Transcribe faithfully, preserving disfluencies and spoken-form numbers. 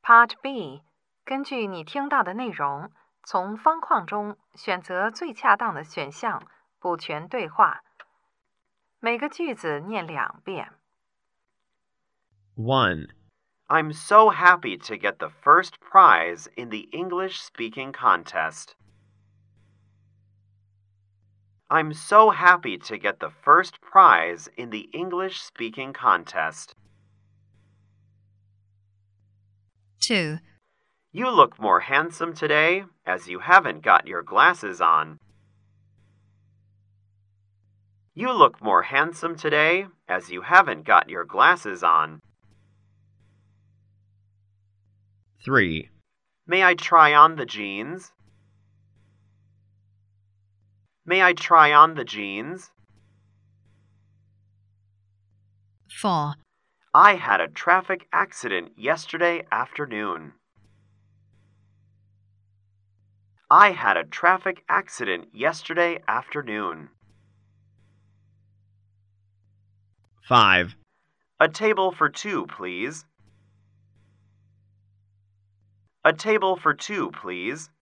Part B，根据你听到的内容，从方框中选择最恰当的选项，补全对话。每个句子念两遍。 one. I'm so happy to get the first prize in the English speaking contest. I'm so happy to get the first prize in the English speaking contest. two. You look more handsome today, as you haven't got your glasses on. You look more handsome today, as you haven't got your glasses on. three. May I try on the jeans? May I try on the jeans? four. I had a traffic accident yesterday afternoon. I had a traffic accident yesterday afternoon. five. A table for two, please. A table for two, please.